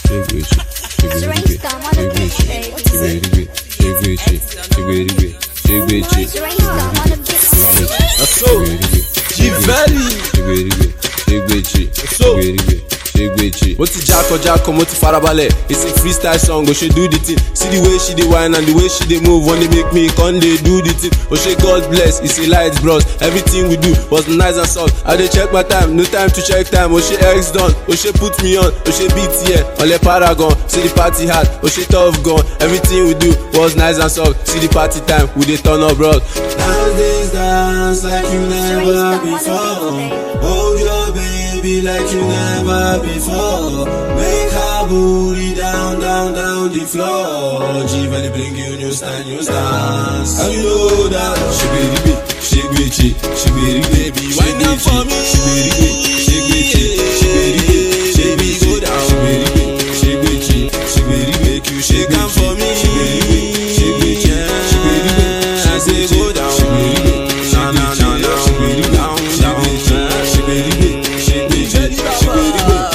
Mo ti jako, mo ti farabalẹ̀. It's a freestyle song, she do the thing. See the way she dey whine and the way she dey move. When they make me come, they do the thing. She God bless, it's a light bros. Everything we do was nice and soft. I dey check my time, no time to check time. She X done, she put me on. She beat here, on the Paragon. See the party hard, she tough gun. Everything we do was nice and soft. See the party time, we dey turn up bros. Nowadays dance like you never before. Hold your baby like you never before. Make her booty down the floor. G-Valley bring you new style, new stance. And you know that she be the beat, she be the baby. Wind up for me, she be the beat, she be the beat, she be go down, she be the beat, she be the make you shake down for me, she be the beat, she be the beat, I say go down, she be the beat, no, she be the down, she be the beat, she be the beat, she be the beat.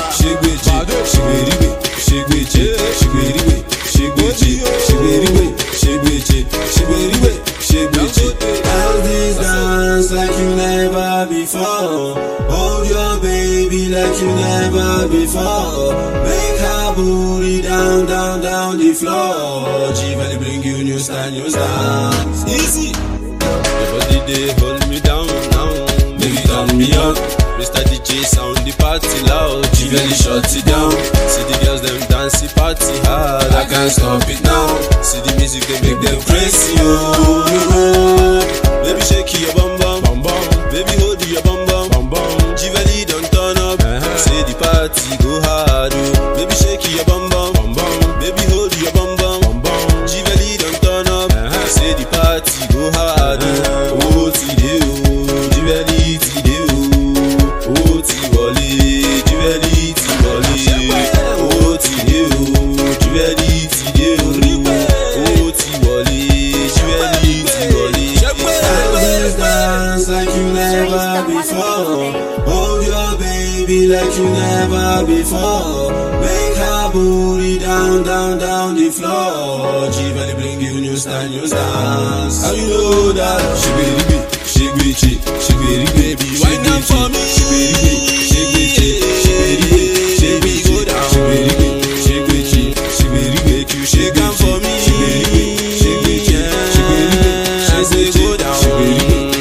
Like you never before. Hold your baby like you never before. Make her booty down the floor. G-Valley bring you new style, new stance. Easy. Your body they hold me down now. Baby turn me up. Mr. DJ sound the party loud. G-Valley shut it down. See the girls them dance the party hard. I can't stop it now. See the music they make them crazy. Oh, baby shake your bum bum. Baby hold your bum bum. G-Valley don't turn up. Say the party go hard. Oh. Baby shake your bum bum. Baby hold your bum bum. G-Valley don't turn up. Say the party go hard. Oh, today oh, G-Valley today oh, oh T-Wally, G-Valley T-Wally. Oh today oh, G-Valley today oh, oh T-Wally, G-Valley T-Wally. Dance like you never before. Hold your baby like you never before. Make her booty down the floor. G-Valley bring you new style, new stance. And you know that she be the beat, she be the baby. Wind up for me, she be the beat, she be the beat, she be go down, she be the beat, she be the make you shake down for me. She be the beat, she be the beat, I say go down, she be the beat.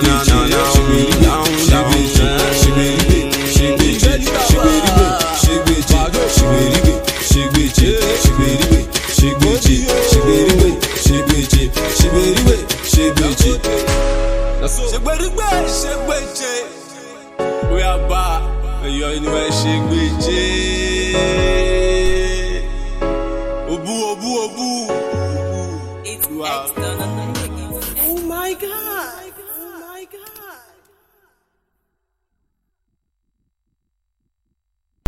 We are back, and you're in my Obu. It's external. Oh my God.